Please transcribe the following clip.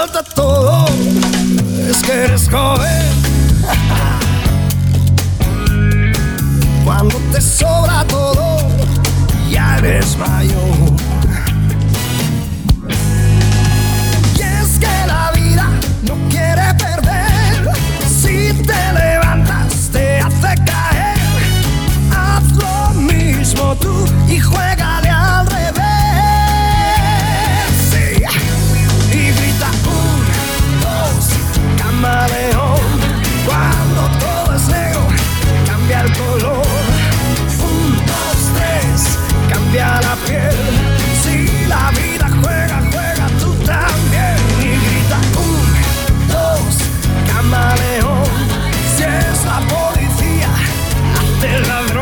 falta todo, es que eres joven. Cuando te sobra todo, ya eres mayor. Y es que la vida no quiere perder. Si te levantas, te hace caer. Haz lo mismo tú y juégale al revés. Sí. Y grita 1, 2, camaleón. Cuando todo es negro, cambia el color. 1, 2, 3, cambia la piel. Si la vida juega, juega tú también. Y grita 1, 2, camaleón. Si es la policía, hazte la